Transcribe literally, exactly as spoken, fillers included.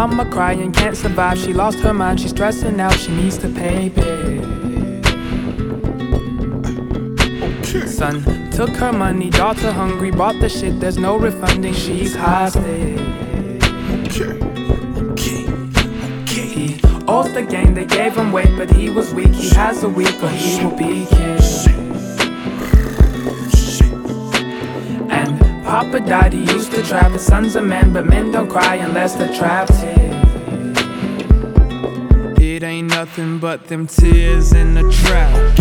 Mama crying, can't survive, she lost her mind, she's stressing out, she needs to pay back. Son took her money, daughter hungry, bought the shit, there's no refunding, she's hostage. He owes the gang, they gave him weight, but he was weak, he has a week or he will be killed. And Papa died, he used to trap, his son's a man, but men don't cry unless they're trapped here. It ain't nothing but them tears in the trap.